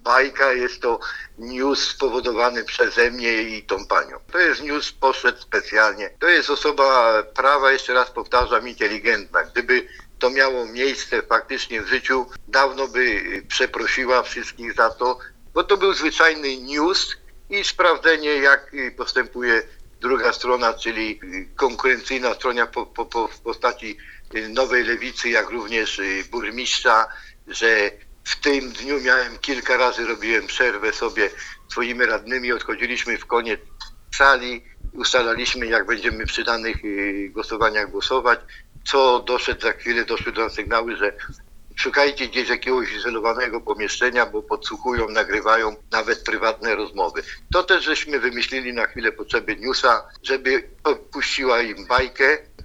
bajka, jest to news spowodowany przeze mnie i tą panią. To jest news poszedł specjalnie. To jest osoba prawa, jeszcze raz powtarzam, inteligentna. Gdyby to miało miejsce faktycznie w życiu, dawno by przeprosiła wszystkich za to, bo to był zwyczajny news i sprawdzenie, jak postępuje druga strona, czyli konkurencyjna strona w postaci Nowej Lewicy, jak również burmistrza, że w tym dniu miałem kilka razy, robiłem przerwę sobie swoimi radnymi, odchodziliśmy w koniec sali, ustalaliśmy, jak będziemy przy danych głosowaniach głosować, co za chwilę doszły do nas sygnały, że szukajcie gdzieś jakiegoś izolowanego pomieszczenia, bo podsłuchują, nagrywają nawet prywatne rozmowy. To też żeśmy wymyślili na chwilę potrzeby newsa, żeby puściła im bajkę.